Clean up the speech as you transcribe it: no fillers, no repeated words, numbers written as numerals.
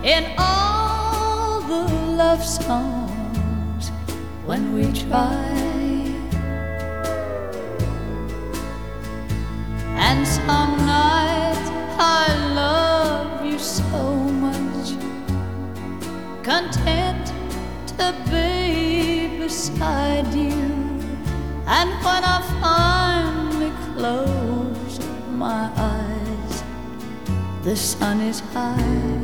in all the love songs when we try. And some nights I love you so much, content to be beside you. And when I finally close my eyes, the sun is high